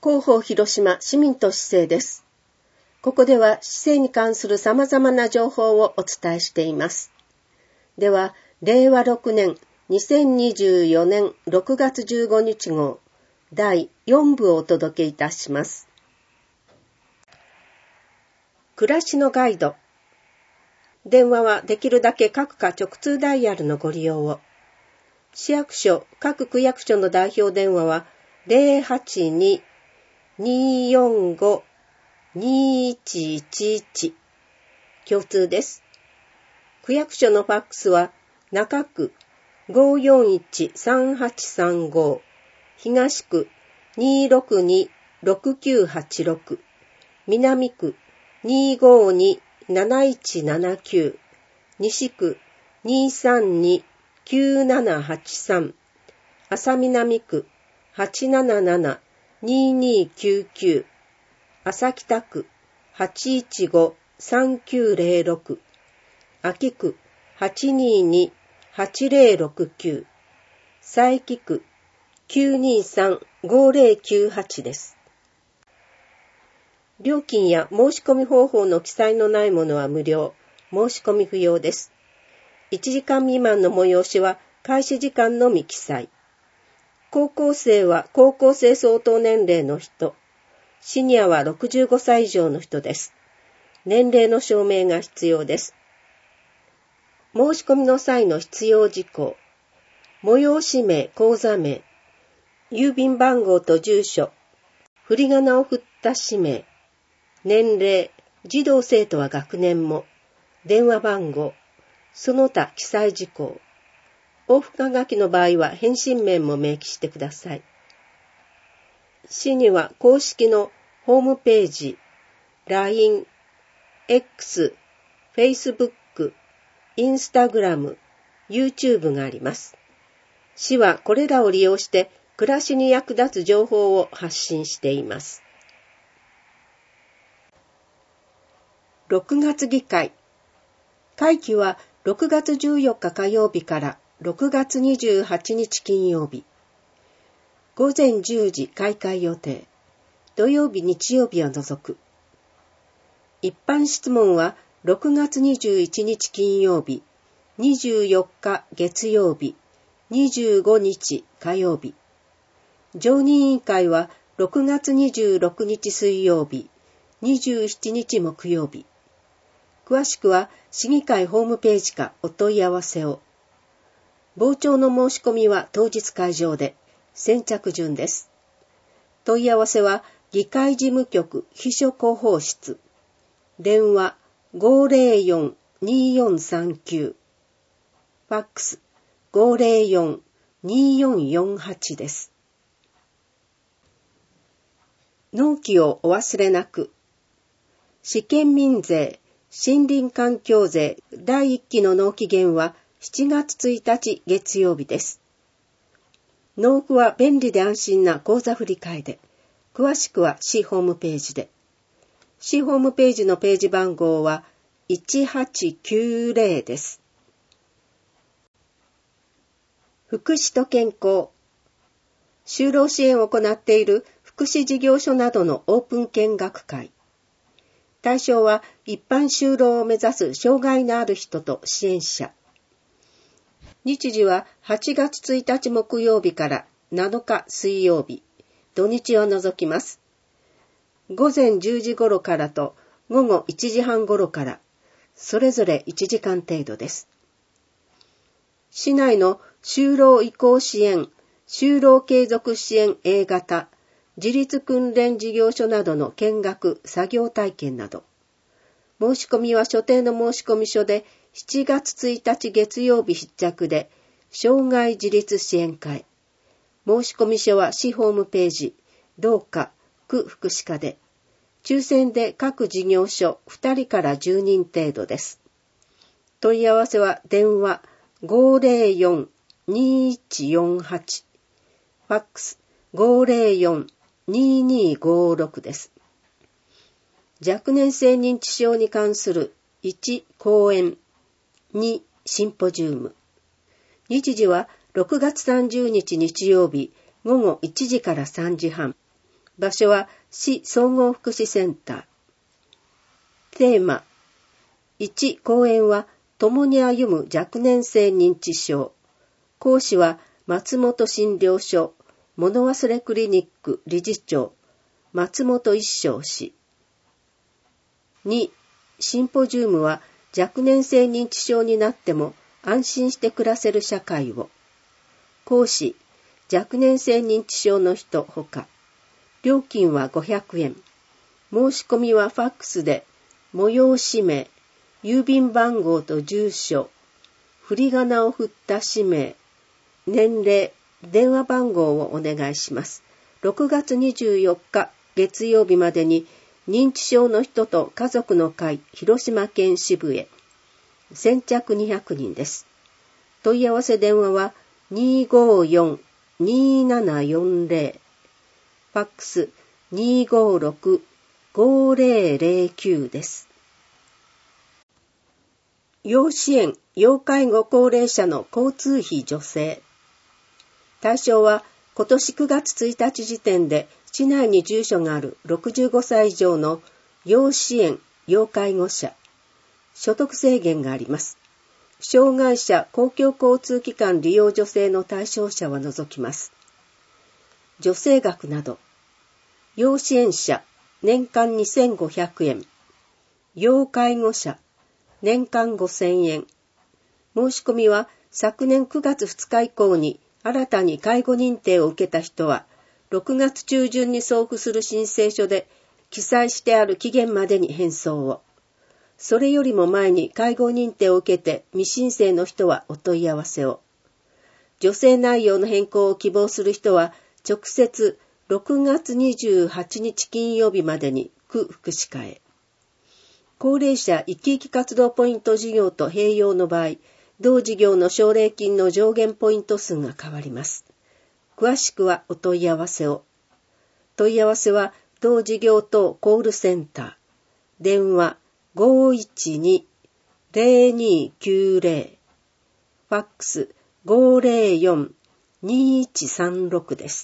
広報広島市民と市政です。ここでは市政に関する様々な情報をお伝えしています。では、令和6年2024年6月15日号第4部をお届けいたします。暮らしのガイド。電話はできるだけ各課直通ダイヤルのご利用を。市役所、各区役所の代表電話は 082-245-2111 共通です。区役所のファックスは中区 541-3835 東区 262-6986 南区 252-7179 西区 232-9783 朝南区 877-2299 朝北区 815-3906 秋区 822-8069 佐伯区 923-5098 です。料金や申し込み方法の記載のないものは無料、申し込み不要です。1時間未満の催しは開始時間のみ記載。高校生は高校生相当年齢の人、シニアは65歳以上の人です。年齢の証明が必要です。申し込みの際の必要事項、催し名、口座名、郵便番号と住所、振り仮名を振った氏名、年齢、児童生徒は学年も、電話番号、その他記載事項。往復はがきの場合は返信面も明記してください。市には公式のホームページ、LINE、X、Facebook、Instagram、YouTube があります。市はこれらを利用して暮らしに役立つ情報を発信しています。6月議会。会期は6月14日火曜日から6月28日金曜日。午前10時開会予定。土曜日日曜日を除く。一般質問は6月21日金曜日、24日月曜日、25日火曜日。常任委員会は6月26日水曜日、27日木曜日。詳しくは市議会ホームページかお問い合わせを。傍聴の申し込みは当日会場で、先着順です。問い合わせは議会事務局秘書広報室。電話504-2439。ファックス504-2448です。納期をお忘れなく。市県民税、森林環境税第1期の納期限は7月1日月曜日です。納付は便利で安心な口座振替で、詳しくは市ホームページで。市ホームページのページ番号は1890です。福祉と健康。就労支援を行っている福祉事業所などのオープン見学会。対象は一般就労を目指す障害のある人と支援者。日時は8月1日木曜日から7日水曜日、土日を除きます。午前10時頃からと午後1時半頃から、それぞれ1時間程度です。市内の就労移行支援、就労継続支援 A 型、自立訓練事業所などの見学、作業体験など。申し込みは所定の申込書で7月1日月曜日必着で、障害自立支援会。申込書は市ホームページ、同課、区福祉課で、抽選で各事業所2人から10人程度です。問い合わせは電話504-2148、ファックス504-2256です。若年性認知症に関する1講演、2シンポジウム。日時は6月30日日曜日午後1時から3時半。 場所は市総合福祉センター。テーマ1、講演は共に歩む若年性認知症。講師は松本診療所物忘れクリニック理事長松本一生氏。2、シンポジウムは若年性認知症になっても安心して暮らせる社会を。講師、若年性認知症の人ほか。料金は500円。申し込みはファックスで、催し名、郵便番号と住所、振り仮名を振った氏名、年齢、電話番号をお願いします。6月24日月曜日までに認知症の人と家族の会広島県支部へ。先着200人です。問い合わせ電話は254-2740。ファックス256-5009です。要支援・要介護高齢者の交通費助成。対象は今年9月1日時点で市内に住所がある65歳以上の要支援・要介護者。所得制限があります。障害者公共交通機関利用助成の対象者は除きます。助成額など。要支援者、年間2500円。要介護者、年間5000円。申し込みは昨年9月2日以降に新たに介護認定を受けた人は、6月中旬に送付する申請書で記載してある期限までに返送を。それよりも前に介護認定を受けて未申請の人はお問い合わせを。助成内容の変更を希望する人は、直接6月28日金曜日までに区福祉課へ。高齢者生き生き活動ポイント事業と併用の場合、同事業の奨励金の上限ポイント数が変わります。詳しくはお問い合わせを。問い合わせは同事業等コールセンター。電話512-0290。ファックス504-2136です。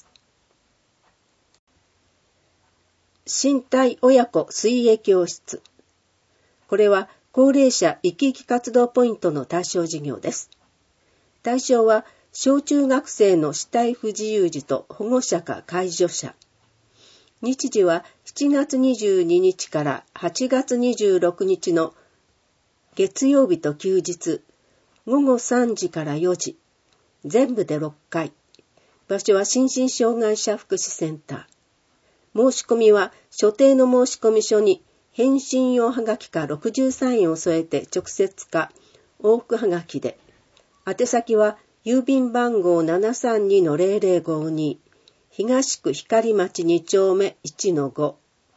身体親子水泳教室。これは高齢者生き生き活動ポイントの対象事業です。対象は小中学生の肢体不自由児と保護者か介助者。日時は7月22日から8月26日の月曜日と休日、午後3時から4時、全部で6回。場所は心身障害者福祉センター。申し込みは所定の申込書に返信用はがきか63円を添えて直接か往復はがきで。宛先は郵便番号 732-0052 東区光町2丁目 1-5。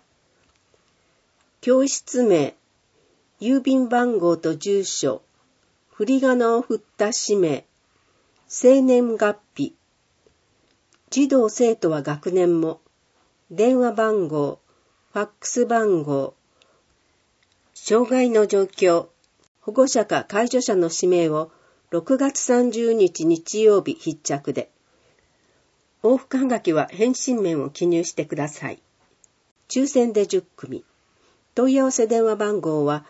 教室名、郵便番号と住所、振り仮名を振った氏名、生年月日、児童生徒は学年も、電話番号、ファックス番号、障害の状況、保護者か介助者の氏名を6月30日日曜日必着で、往復はがきは返信面を記入してください。抽選で10組。問い合わせ電話番号は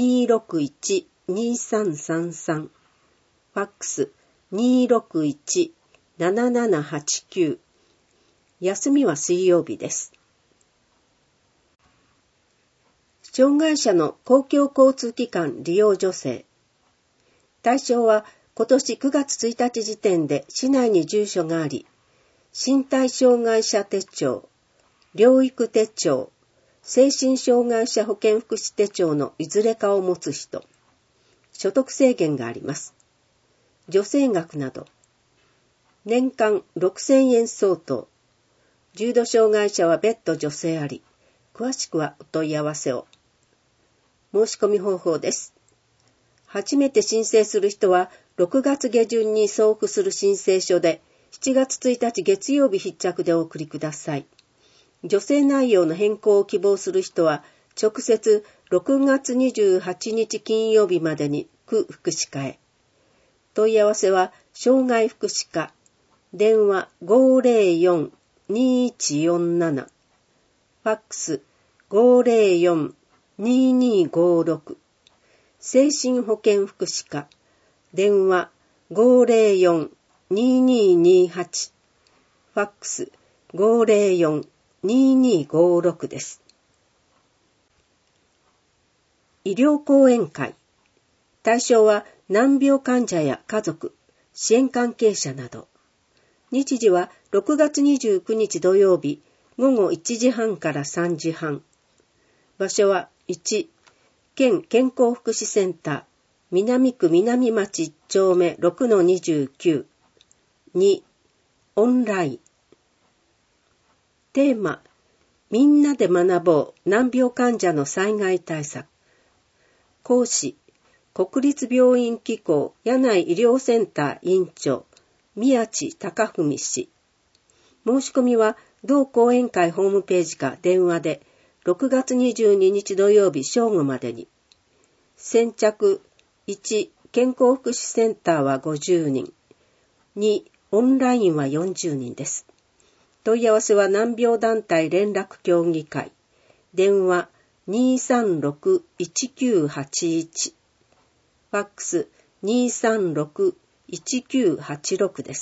261-2333。ファックス 261-7789。休みは水曜日です。障害者の公共交通機関利用助成。対象は今年9月1日時点で市内に住所があり、身体障害者手帳、療育手帳、精神障害者保健福祉手帳のいずれかを持つ人。所得制限があります。助成額など。年間6000円相当。重度障害者は別途助成あり。詳しくはお問い合わせを。申し込み方法です。初めて申請する人は6月下旬に送付する申請書で7月1日月曜日必着でお送りください。助成内容の変更を希望する人は直接6月28日金曜日までに区福祉課へ。問い合わせは障害福祉課、電話504-2147。フファックス 504-2256 精神保健福祉課電話 504-2228 ファックス 504-2256 です。医療講演会対象は難病患者や家族、支援関係者など。日時は6月29日土曜日午後1時半から3時半。場所は1、県健康福祉センター、南区南町1丁目 6-29。2、オンライン。テーマ、みんなで学ぼう難病患者の災害対策。講師、国立病院機構柳井医療センター院長、宮地隆文氏。申し込みは同講演会ホームページか電話で6月22日土曜日正午までに。先着1、健康福祉センターは50人。2、オンラインは40人です。問い合わせは難病団体連絡協議会。電話236-1981。ファックス 236-1986 です。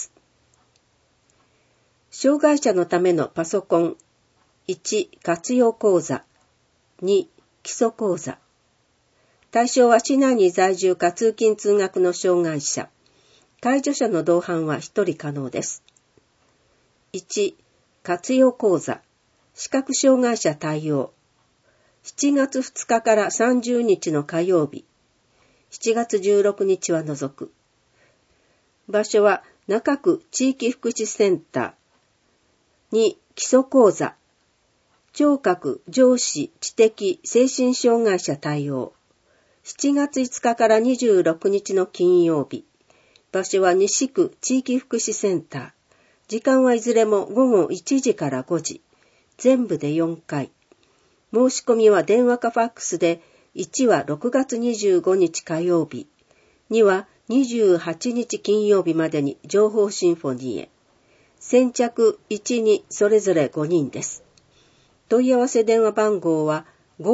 障害者のためのパソコン。1、活用講座。2、基礎講座。対象は市内に在住か通勤通学の障害者。介助者の同伴は1人可能です。1、活用講座。視覚障害者対応。7月2日から30日の火曜日。7月16日は除く。場所は中区地域福祉センター。2、基礎講座。聴覚、上肢、知的、精神障害者対応。7月5日から26日の金曜日。場所は西区地域福祉センター。時間はいずれも午後1時から5時。全部で4回。申し込みは電話かファックスで、1は6月25日火曜日。2は28日金曜日までに情報シンフォニーへ。先着1、2それぞれ5人です。問い合わせ電話番号は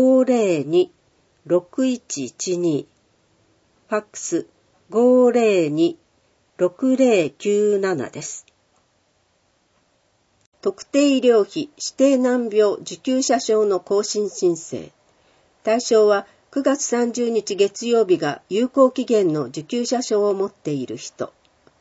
502-6112。ファックス 502-6097 です。特定医療費指定難病受給者証の更新申請。対象は9月30日月曜日が有効期限の受給者証を持っている人。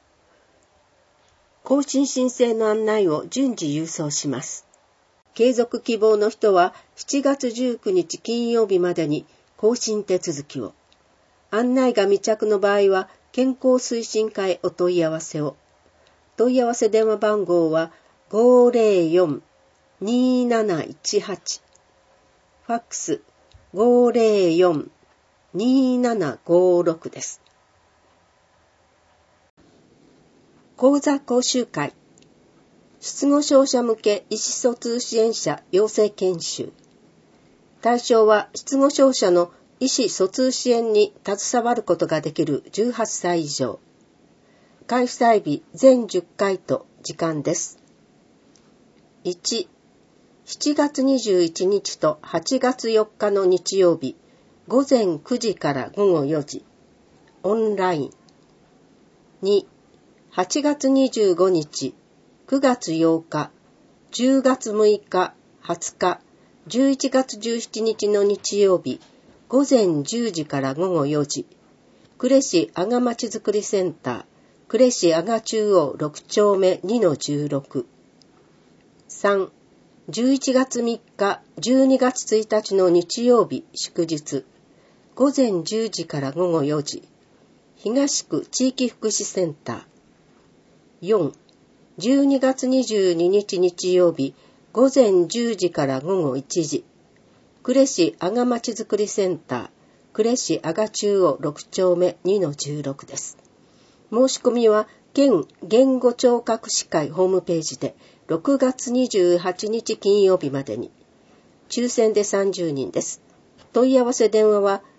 更新申請の案内を順次郵送します。継続希望の人は7月19日金曜日までに更新手続きを。案内が未着の場合は健康推進課へお問い合わせを。問い合わせ電話番号は504-2718。ファックス 504-2756 です。講座講習会。失語症者向け意思疎通支援者養成研修。対象は失語症者の意思疎通支援に携わることができる18歳以上。開催日全10回と時間です。1、7月21日と8月4日の日曜日、午前9時から午後4時、オンライン。2、8月25日、9月8日、10月6日、20日、11月17日の日曜日、午前10時から午後4時、呉市阿賀まちづくりセンター、呉市阿賀中央6丁目 2-16。3、11月3日、12月1日の日曜日、祝日、午前10時から午後4時、東区地域福祉センター。4、12月22日日曜日、午前10時から午後1時、呉市阿賀まちづくりセンター、呉市阿賀中央6丁目 2-16 です。申し込みは県言語聴覚士会ホームページで6月28日金曜日までに。抽選で30人です。問い合わせ電話は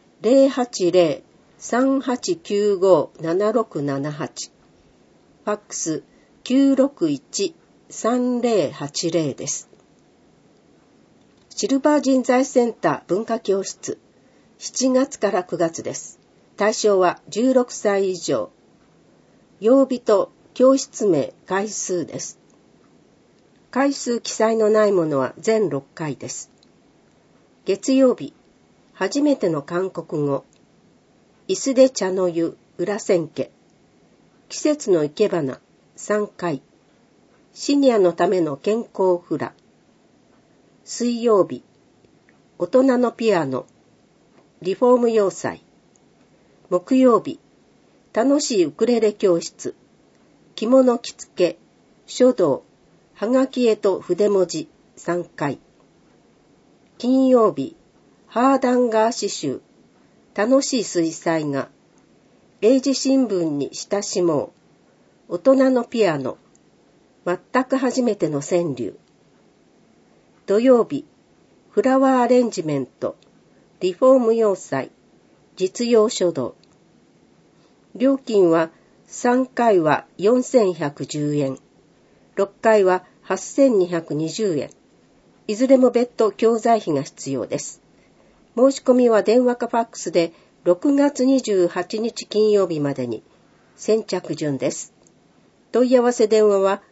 080-3895-7678。ファックス 961-3080 です。 シルバー人材センター文化教室、7月から9月です。対象は16歳以上。曜日と教室名、回数です。回数記載のないものは全6回です。月曜日、初めての韓国語。椅子で茶の湯、裏千家。季節の生け花、3回。シニアのための健康フラ。水曜日、大人のピアノ。リフォーム洋裁。木曜日、楽しいウクレレ教室。着物着付け、書道、はがき絵と筆文字、3回。金曜日、ハーダンガー詩集。楽しい水彩画。英字新聞に親しもう。大人のピアノ。全く初めての川柳。土曜日、フラワーアレンジメント。リフォーム洋裁。実用書道。料金は3回は4110円。6回は8220円。いずれも別途教材費が必要です。申し込みは電話かファックスで6月28日金曜日までに。先着順です。問い合わせ電話は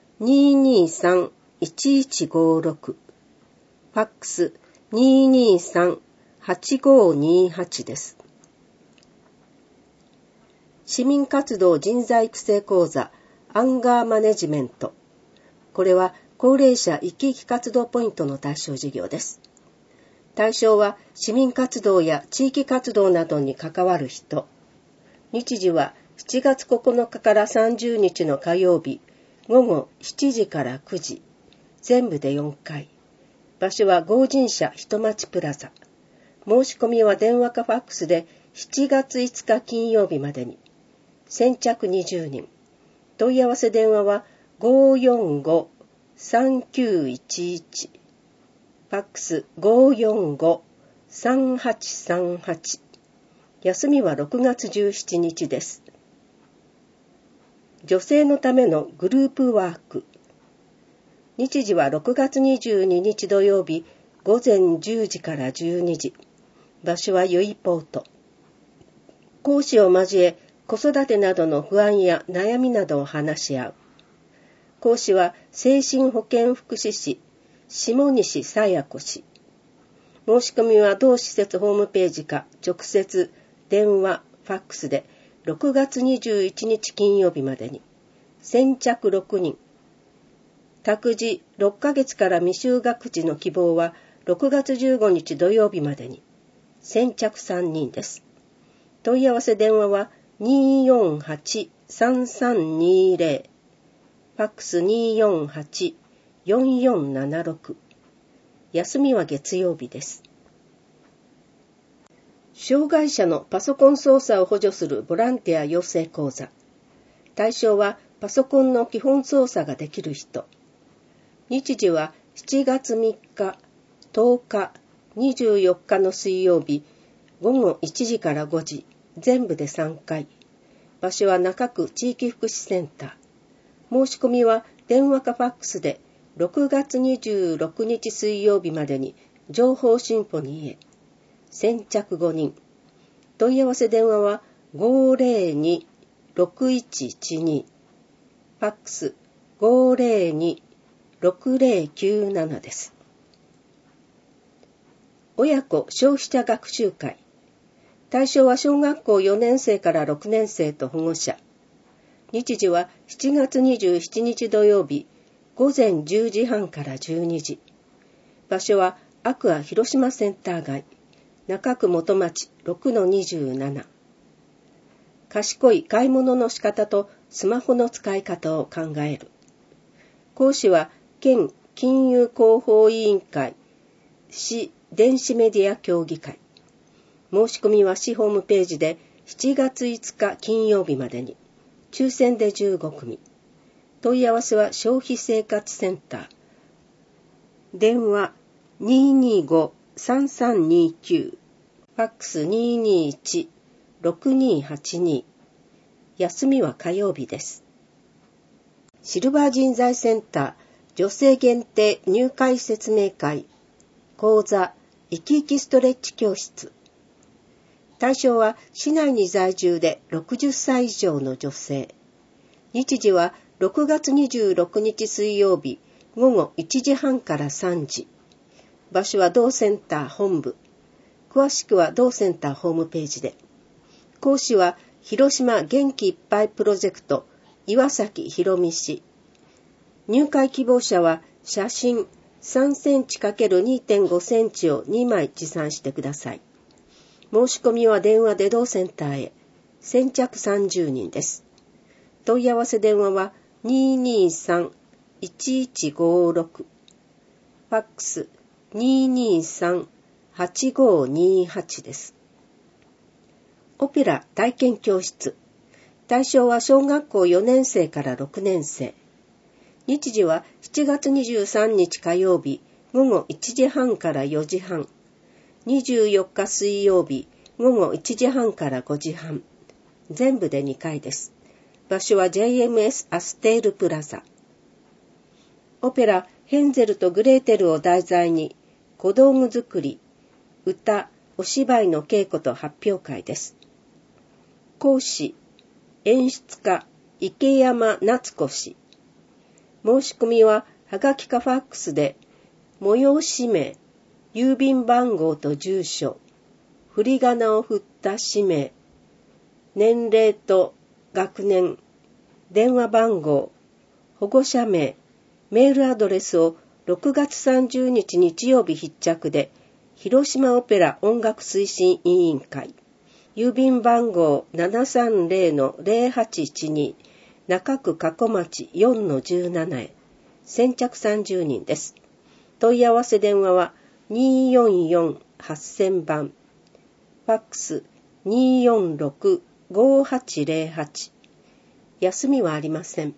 223-1156。ファックス223-8528です。市民活動人材育成講座アンガーマネジメント。これは高齢者生き生き活動ポイントの対象事業です。対象は市民活動や地域活動などに関わる人。日時は7月9日から30日の火曜日、午後7時から9時。全部で4回。場所は合人社人町プラザ。申し込みは電話かファックスで7月5日金曜日までに。先着20人。問い合わせ電話は545-3911。ファックス545-3838。休みは6月17日です。女性のためのグループワーク。日時は6月22日土曜日午前10時から12時。場所はユイポート。講師を交え子育てなどの不安や悩みなどを話し合う。講師は精神保健福祉士下西さや子氏。申し込みは同施設ホームページか直接電話ファックスで6月21日金曜日までに。先着6人。託児6ヶ月から未就学児の希望は6月15日土曜日までに。先着3人です。問い合わせ電話は248-3320。ファックス248-4476。休みは月曜日です。障害者のパソコン操作を補助するボランティア養成講座。対象はパソコンの基本操作ができる人。日時は7月3日、10日、24日の水曜日、午後1時から5時、全部で3回。場所は中区地域福祉センター。申し込みは電話かファックスで6月26日水曜日までに情報シンフォニーへ。先着5人。問い合わせ電話は502-6112。ファックス502-6097です。親子消費者学習会。対象は小学校4年生から6年生と保護者。日時は7月27日土曜日、午前10時半から12時。場所はアクア広島センター街、中区元町 6-27。賢い買い物の仕方とスマホの使い方を考える。講師は県金融広報委員会、市電子メディア協議会。申し込みは市ホームページで7月5日金曜日までに。抽選で15組。問い合わせは消費生活センター。電話225-3329。ファックス221-6282。休みは火曜日です。シルバー人材センター女性限定入会説明会。 講座、生き生きストレッチ教室。対象は市内に在住で60歳以上の女性。日時は6月26日水曜日午後1時半から3時。場所は同センター本部。詳しくは同センターホームページで。講師は広島元気いっぱいプロジェクト岩崎宏美氏。入会希望者は写真3センチ ×2.5 センチを2枚持参してください。申し込みは電話で同センターへ。先着30人です。問い合わせ電話は 223-1156。ファックス 223-8528 です。オペラ体験教室。対象は小学校4年生から6年生。日時は7月23日火曜日午後1時半から4時半。24日水曜日午後1時半から5時半。全部で2回です。場所は JMS アステールプラザ。オペラヘンゼルとグレーテルを題材に小道具作り、歌、お芝居の稽古と発表会です。講師、演出家、池山夏子氏。申し込みははがきかファックスで、催し名、郵便番号と住所、振り仮名を振った氏名、年齢と学年、電話番号、保護者名、メールアドレスを6月30日日曜日必着で、広島オペラ音楽推進委員会、郵便番号 730-0812、中区加古町 4-17 へ、先着30人です。問い合わせ電話は244-8000番、ファックス 246-5808。休みはありません。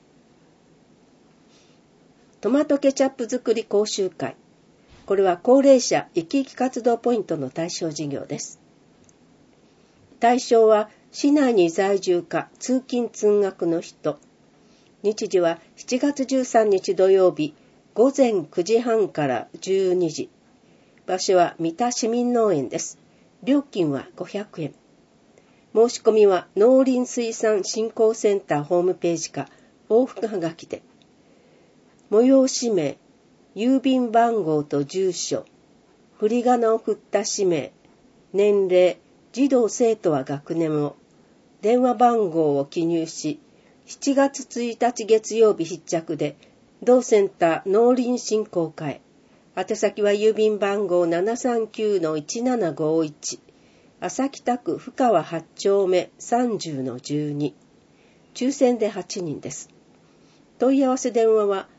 トマトケチャップ作り講習会。これは高齢者生き生き活動ポイントの対象事業です。対象は市内に在住か通勤通学の人。日時は7月13日土曜日午前9時半から12時。場所は三田市民農園です。料金は500円。申し込みは農林水産振興センターホームページか往復はがきで。催し名、郵便番号と住所、振り仮名を振った氏名、年齢、児童生徒は学年を、電話番号を記入し、7月1日月曜日必着で、同センター農林振興課へ。宛先は郵便番号 739-1751、朝北区深川8丁目 30-12。抽選で8人です。問い合わせ電話は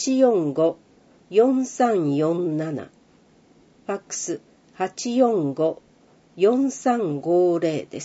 845-4347。ファックス845-4350です。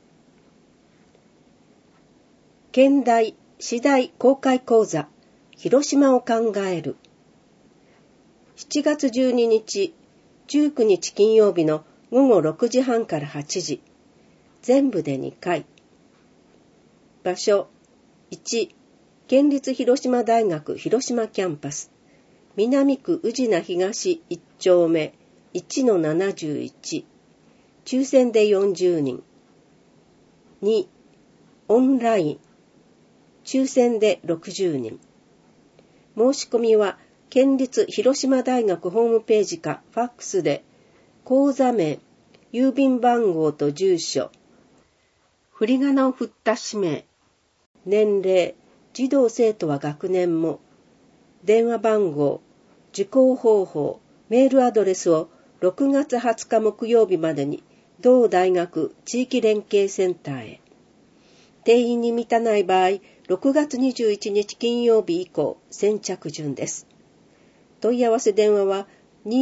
県大私大公開講座広島を考える。7月12日、19日金曜日の午後6時半から8時。全部で2回。場所1、県立広島大学広島キャンパス。南区宇品東1丁目 1-71。抽選で40人。2、オンライン。抽選で60人。申し込みは県立広島大学ホームページかファックスで講座名、郵便番号と住所、振り仮名を振った氏名、年齢、児童生徒は学年も、電話番号、受講方法、メールアドレスを6月20日木曜日までに同大学地域連携センターへ。定員に満たない場合、6月21日金曜日以降、先着順です。問い合わせ電話は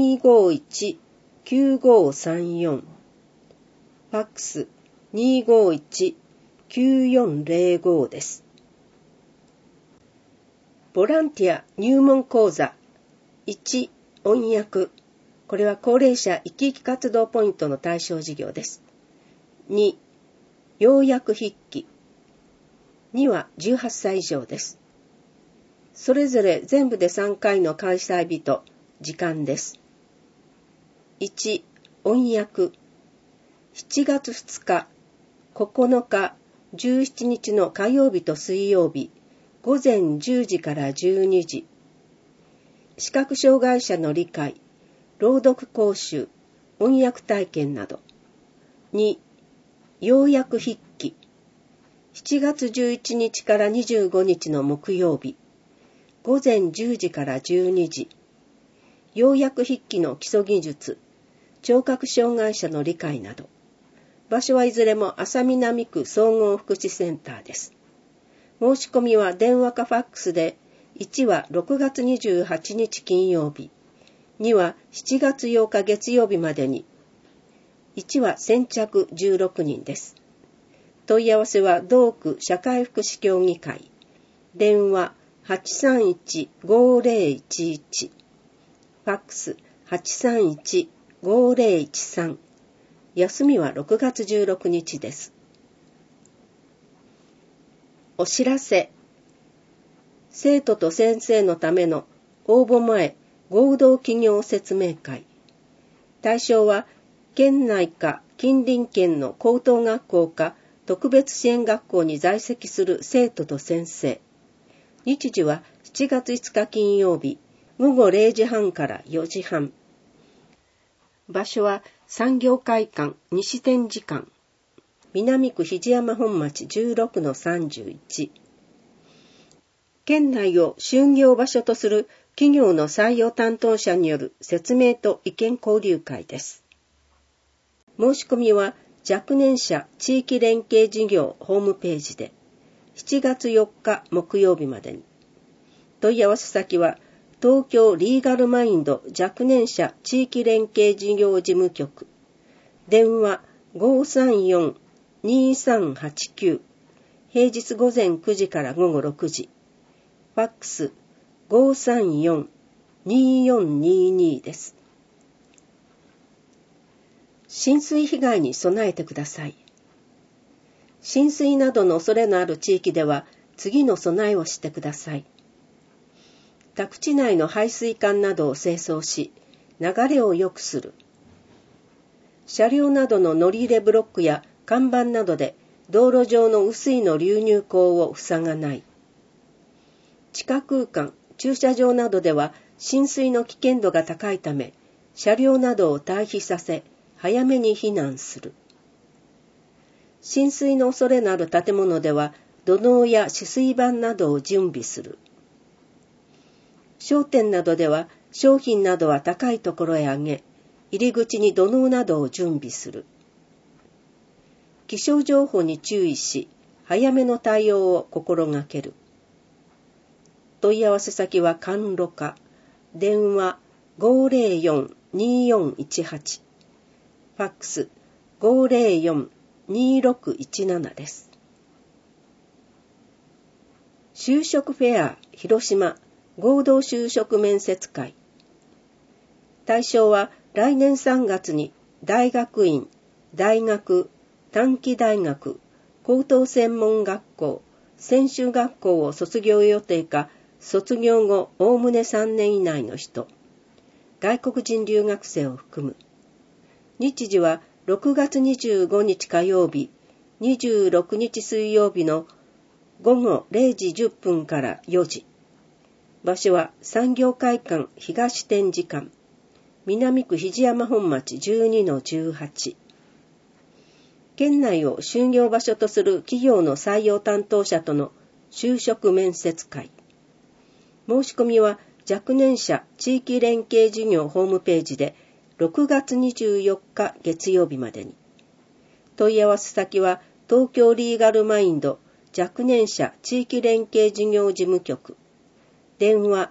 251-9534。ファックス251-9405です。ボランティア入門講座1、音訳。これは高齢者生き生き活動ポイントの対象事業です。2、要約筆記。2は18歳以上です。それぞれ全部で3回の開催日と時間です。 1、音訳。7月2日、9日、17日の火曜日と水曜日、午前10時から12時。視覚障害者の理解、朗読講習、音訳体験など。2、要約筆記。7月11日から25日の木曜日、午前10時から12時。要約筆記の基礎技術、聴覚障害者の理解など。場所はいずれも安佐南区総合福祉センターです。申し込みは電話かファックスで、1は6月28日金曜日、2は7月8日月曜日までに、1は先着16人です。問い合わせは同区社会福祉協議会、電話 831-5011、ファックス 831-5013、休みは6月16日です。お知らせ。生徒と先生のための応募前合同企業説明会。対象は県内か近隣県の高等学校か特別支援学校に在籍する生徒と先生。日時は7月5日金曜日、午後0時半から4時半。場所は産業会館西展示館、南区肘山本町 16-31。県内を就業場所とする企業の採用担当者による説明と意見交流会です。申し込みは若年者地域連携事業ホームページで7月4日木曜日までに。問い合わせ先は東京リーガルマインド若年者地域連携事業事務局、電話 534-2389、平日午前9時から午後6時、ファックス 534-2422 です。浸水被害に備えてください。浸水などの恐れのある地域では次の備えをしてください。宅地内の排水管などを清掃し、流れを良くする。車両などの乗り入れブロックや看板などで道路上の雨水の流入口を塞がない。地下空間、駐車場などでは浸水の危険度が高いため、車両などを退避させ、早めに避難する。浸水の恐れのある建物では、土のうや止水板などを準備する。商店などでは商品などは高いところへ上げ、入り口に土のうなどを準備する。気象情報に注意し、早めの対応を心がける。問い合わせ先は甘露課、電話 504-2418、ファックス 504-2617 です。就職フェア広島合同就職面接会。対象は来年3月に大学院、大学、短期大学、高等専門学校、専修学校を卒業予定か、卒業後おおむね3年以内の人、外国人留学生を含む。日時は6月25日火曜日、26日水曜日の午後0時10分から4時。場所は産業会館東展示館、南区肘山本町 12-18。県内を就業場所とする企業の採用担当者との就職面接会。申し込みは若年者地域連携事業ホームページで6月24日月曜日までに。問い合わせ先は東京リーガルマインド若年者地域連携事業事務局、電話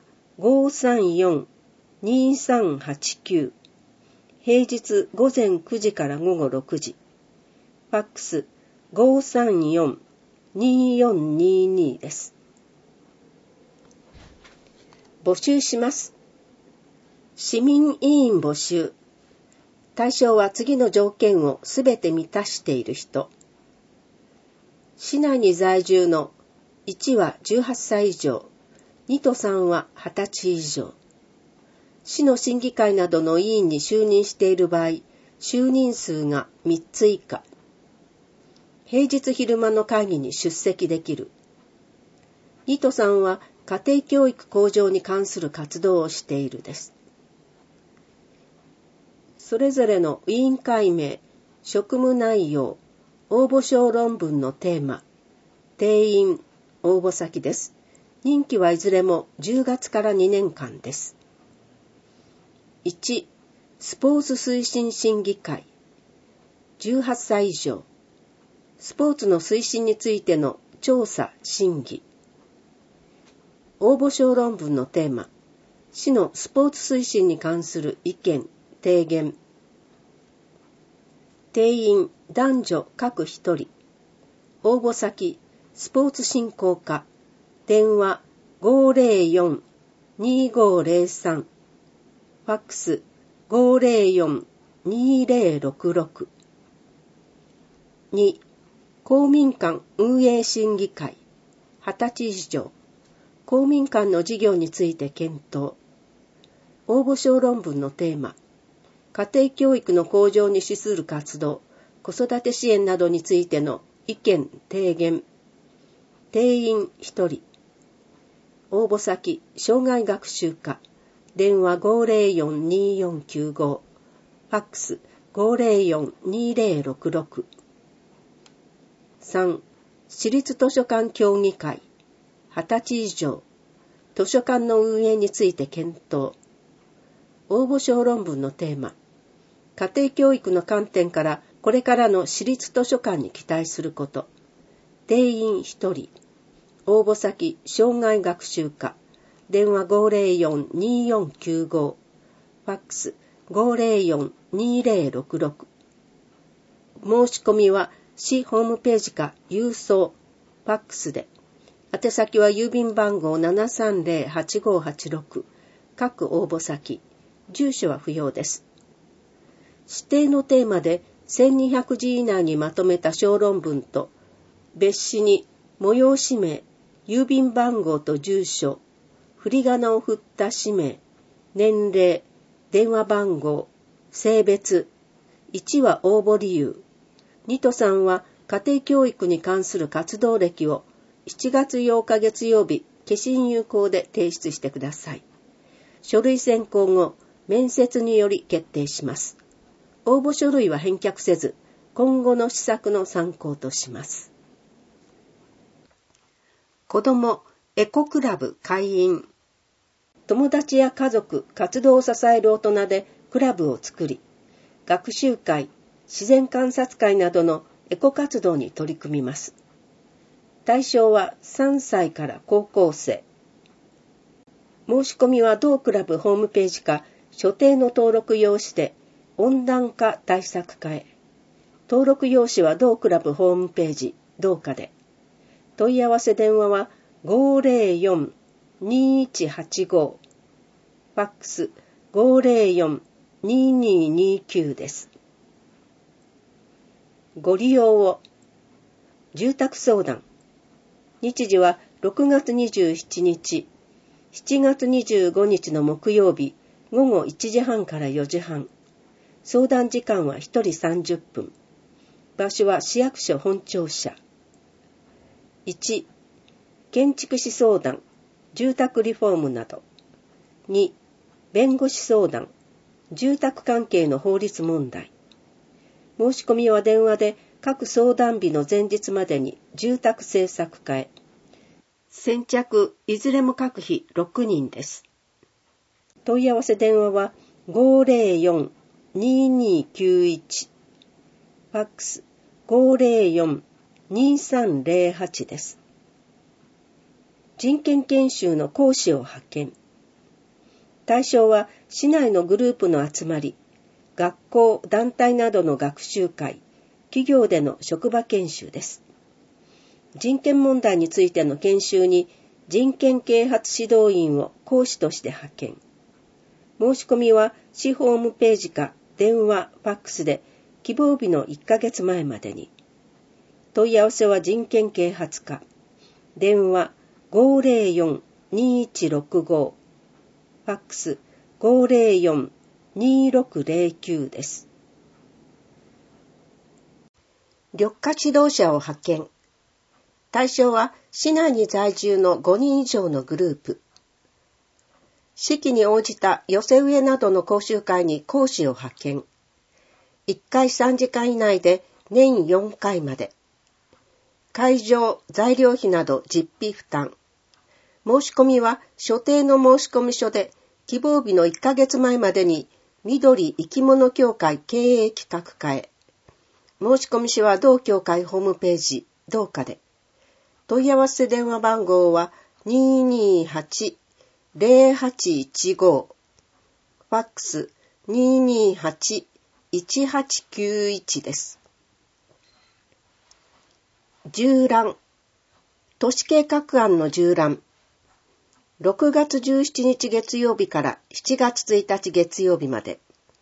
534-2389、平日午前9時から午後6時、ファックス 534-2422 です。募集します。市民委員募集。対象は次の条件をすべて満たしている人。市内に在住の1は18歳以上、2と3は20歳以上。 市の審議会などの委員に就任している場合、就任数が3つ以下。平日昼間の会議に出席できる。2と3は家庭教育向上に関する活動をしているです。それぞれの委員会名、職務内容、応募小論文のテーマ、定員、応募先です。任期はいずれも10月から2年間です。1、スポーツ推進審議会。18歳以上。スポーツの推進についての調査、審議。応募小論文のテーマ、市のスポーツ推進に関する意見、提言。定員、男女各1人。応募先、スポーツ振興課。電話、504-2503。ファックス、504-2066。2、公民館運営審議会。20歳以上。公民館の事業について検討。応募小論文のテーマ、家庭教育の向上に資する活動、子育て支援などについての意見、提言。定員1人。応募先、生涯学習課。電話504-2495。ファックス504-2066。3、私立図書館協議会。20歳以上。図書館の運営について検討。応募小論文のテーマ、家庭教育の観点からこれからの私立図書館に期待すること。定員1人。応募先、生涯学習課。電話504-2495。ファックス504-2066。申し込みは市ホームページか郵送、ファックスで。宛先は郵便番号 730-8586。各応募先。住所は不要です。指定のテーマで1200字以内にまとめた小論文と、別紙に催し名、郵便番号と住所、振り仮名を振った氏名、年齢、電話番号、性別、1は応募理由、2と3は家庭教育に関する活動歴を7月8日月曜日、消印有効で提出してください。書類選考後、面接により決定します。応募書類は返却せず、今後の施策の参考とします。子どもエコクラブ会員。友達や家族、活動を支える大人でクラブを作り、学習会、自然観察会などのエコ活動に取り組みます。対象は3歳から高校生。申し込みは同クラブホームページか所定の登録用紙で温暖化対策課へ。登録用紙は同クラブホームページ同課で。問い合わせ電話は 504-2185。ファックス 504-2229 です。ご利用を。住宅相談。日時は6月27日、7月25日の木曜日、午後1時半から4時半。相談時間は1人30分。場所は市役所本庁舎。1、建築士相談、住宅リフォームなど。2、弁護士相談、住宅関係の法律問題。申し込みは電話で各相談日の前日までに住宅政策課へ。先着いずれも各日6人です。問い合わせ電話は 504-2291。ファックス 504-2308 です。人権研修の講師を派遣。対象は市内のグループの集まり、学校、団体などの学習会、企業での職場研修です。人権問題についての研修に人権啓発指導員を講師として派遣。申し込みは市ホームページか電話、ファックスで希望日の1ヶ月前までに。問い合わせは人権啓発課。電話 504-2165。ファックス 504-2609 です。緑化指導者を派遣。対象は市内に在住の5人以上のグループ。市期に応じた寄せ植えなどの講習会に講師を派遣。1回3時間以内で年4回まで。会場、材料費など実費負担。申し込みは所定の申込書で希望日の1ヶ月前までに緑生き物協会経営企画課へ。申込書は同協会ホームページ、同課で。問い合わせ電話番号は 228-0815。ファックス 228-1891 です。縦覧。都市計画案の縦覧。6月17日月曜日から7月1日月曜日まで。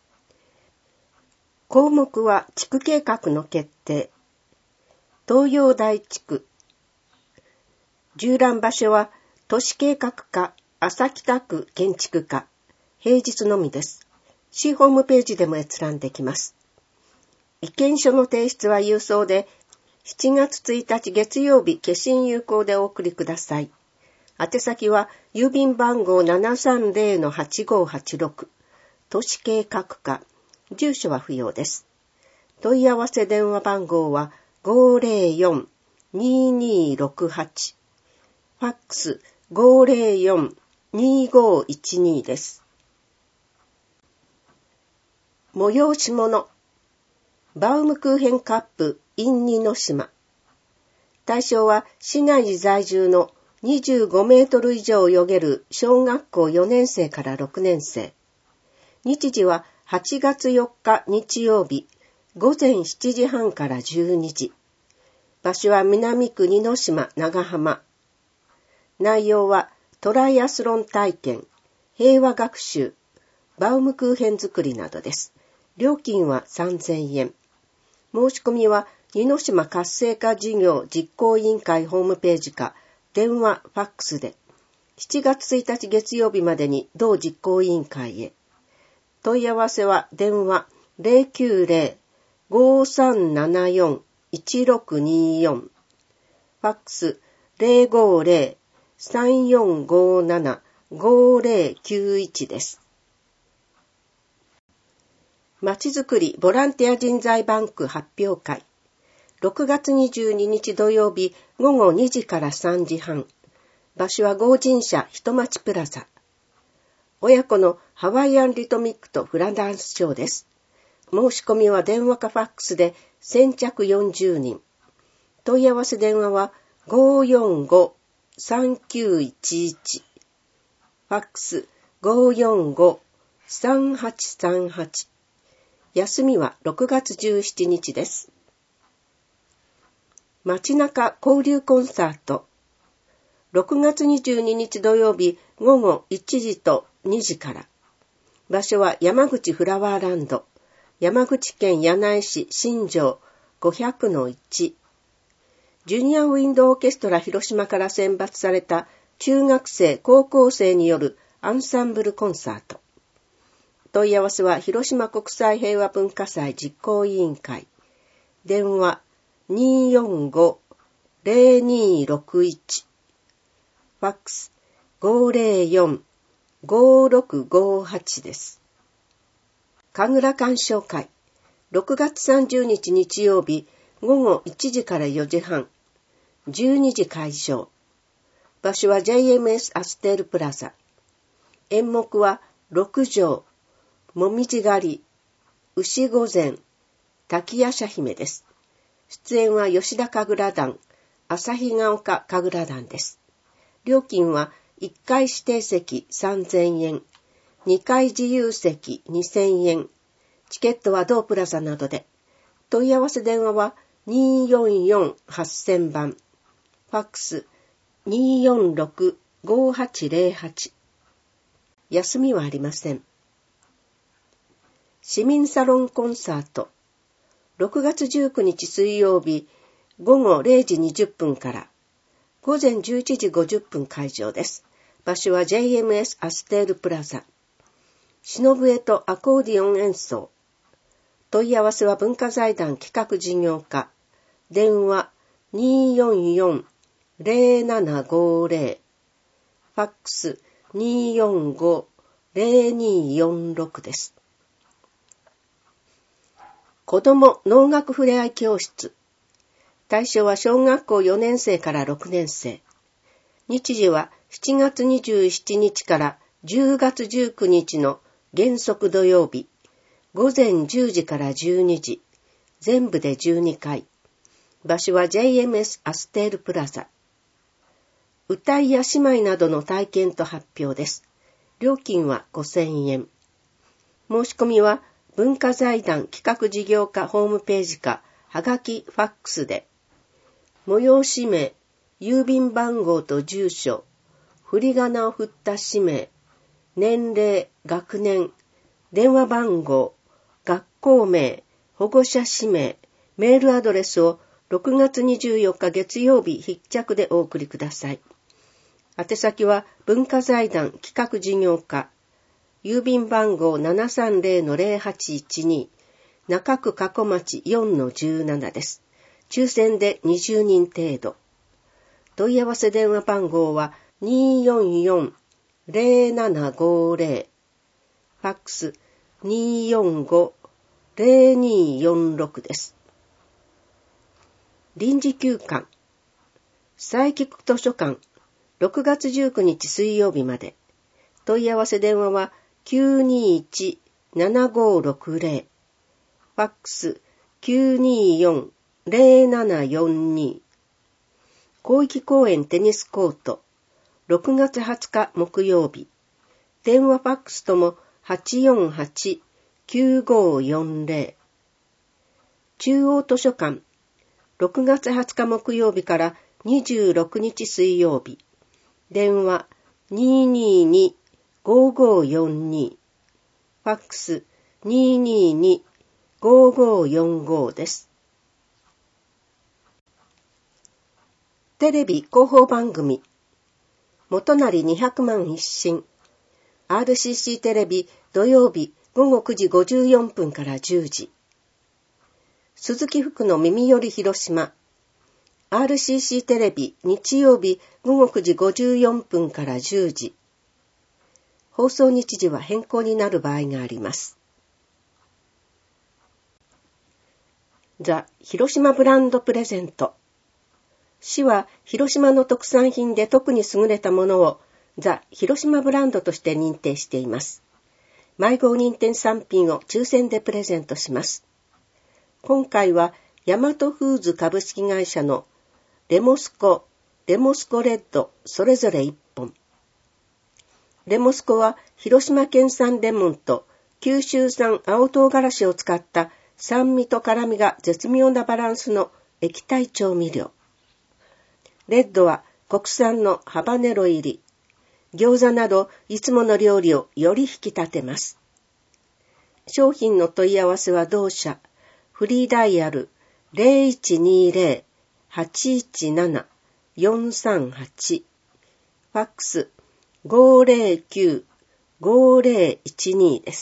項目は地区計画の決定。東洋大地区。縦覧場所は都市計画課、朝北区建築課。平日のみです。市ホームページでも閲覧できます。意見書の提出は郵送で、7月1日月曜日消印有効でお送りください。宛先は郵便番号 730-8586 都市計画課。住所は不要です。問い合わせ電話番号は 504-2268。ファックス 504-2512 です。催し物。バウムクーヘンカップ in 二の島。対象は市内に在住の25メートル以上泳げる小学校4年生から6年生。日時は8月4日日曜日午前7時半から12時。場所は南区二の島長浜。内容はトライアスロン体験、平和学習、バウムクーヘン作りなどです。料金は3000円。申し込みは二の島活性化事業実行委員会ホームページか電話、ファックスで7月1日月曜日までに同実行委員会へ。問い合わせは電話 090-5374-1624 ファックス 050-3457-5091 です。まちづくりボランティア人材バンク発表会。6月22日土曜日午後2時から3時半。場所は合人社人町プラザ。親子のハワイアンリトミックとフラダンスショーです。申し込みは電話かファックスで先着40人。問い合わせ電話は 545-3911。ファックス 545-3838。休みは6月17日です。街中交流コンサート。6月22日土曜日午後1時と2時から。場所は山口フラワーランド。山口県柳井市新城 500-1。ジュニアウィンドオーケストラ広島から選抜された中学生高校生によるアンサンブルコンサート。問い合わせは広島国際平和文化祭実行委員会。電話 245-0261。ファックス 504-5658 です。神楽鑑賞会。6月30日日曜日午後1時から4時半。12時開場。場所は JMS アステールプラザ。演目は六条、もみじ狩り、牛御前、滝夜叉姫です。出演は吉田神楽団、旭ヶ丘神楽団です。料金は1回指定席3000円、2回自由席2000円。チケットは同プラザなどで。問い合わせ電話は244-8000番。ファックス246-5808。休みはありません。市民サロンコンサート。6月19日水曜日午後0時20分から午前11時50分開場です。場所は JMS アステールプラザ。 篠笛とアコーディオン演奏。問い合わせは文化財団企画事業課。電話244-0750。ファックス245-0246です。子ども農学ふれあい教室。対象は小学校4年生から6年生。日時は7月27日から10月19日の原則土曜日。午前10時から12時。全部で12回。場所は JMS アステールプラザ。歌いや姉妹などの体験と発表です。料金は5000円。申し込みは文化財団企画事業課ホームページか、はがきファックスで。催し名、郵便番号と住所、振り仮名を振った氏名、年齢、学年、電話番号、学校名、保護者氏名、メールアドレスを6月24日月曜日必着でお送りください。宛先は文化財団企画事業課、郵便番号 730-0812、中区加古町 4-17 です。抽選で20人程度。問い合わせ電話番号は244-0750、ファックス245-0246です。臨時休館。佐伯区図書館、6月19日水曜日まで。問い合わせ電話は921-7560、ファックス924-0742。広域公園テニスコート、6月20日木曜日。電話ファックスとも848-9540。中央図書館、6月20日木曜日から26日水曜日。電話222-5542。ファックス222-5545です。テレビ広報番組。元成200万一新。RCC テレビ土曜日午後9時54分から10時。鈴木福の耳より広島。RCC テレビ日曜日午後9時54分から10時。放送日時は変更になる場合があります。ザ・広島ブランドプレゼント。市は広島の特産品で特に優れたものをザ・広島ブランドとして認定しています。毎号認定産品を抽選でプレゼントします。今回はヤマトフーズ株式会社のレモスコレッドそれぞれ1本。レモスコは広島県産レモンと九州産青唐辛子を使った酸味と辛みが絶妙なバランスの液体調味料。レッドは国産のハバネロ入り。餃子などいつもの料理をより引き立てます。商品の問い合わせは同社。フリーダイヤル 0120-817-438。ファックス509-5012です。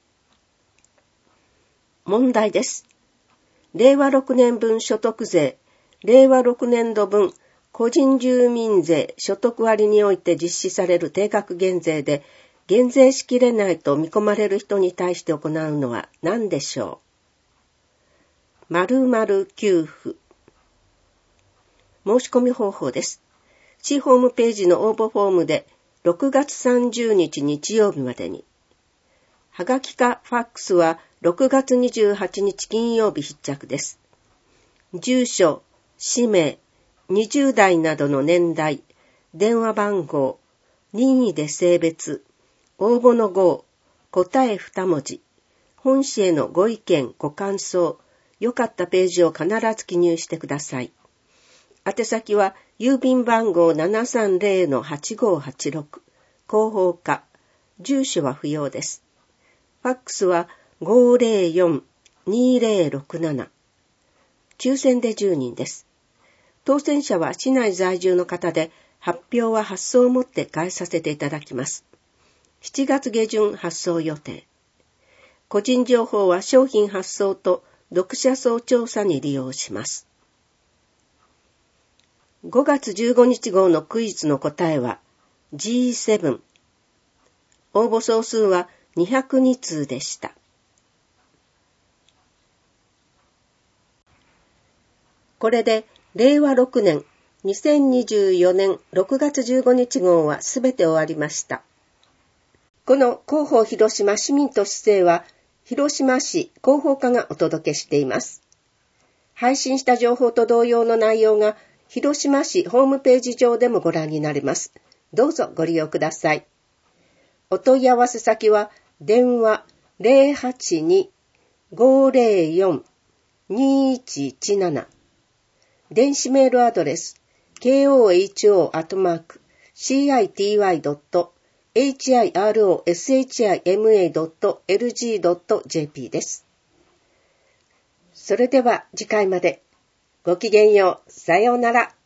問題です。令和6年分所得税、令和6年度分個人住民税所得割において実施される定額減税で、減税しきれないと見込まれる人に対して行うのは何でしょう。〇〇給付。申し込み方法です。市ホームページの応募フォームで6月30日日曜日までに。はがきかファックスは6月28日金曜日必着です。住所、氏名、20代などの年代、電話番号、任意で性別、応募の号、答え2文字、本誌へのご意見、ご感想、よかったページを必ず記入してください。宛先は郵便番号 730-8586、広報課、住所は不要です。ファックスは504-2067。抽選で10人です。当選者は市内在住の方で、発表は発送をもって返させていただきます。 7月下旬発送予定。個人情報は商品発送と読者層調査に利用します。5月15日号のクイズの答えは G7。応募総数は202通でした。これで令和6年2024年6月15日号はすべて終わりました。この広報広島市民と市政は広島市広報課がお届けしています。配信した情報と同様の内容が広島市ホームページ上でもご覧になれます。どうぞご利用ください。お問い合わせ先は電話 082-504-2117 電子メールアドレス koho@city.hiroshima.lg.jp です。それでは次回まで。ごきげんよう。さようなら。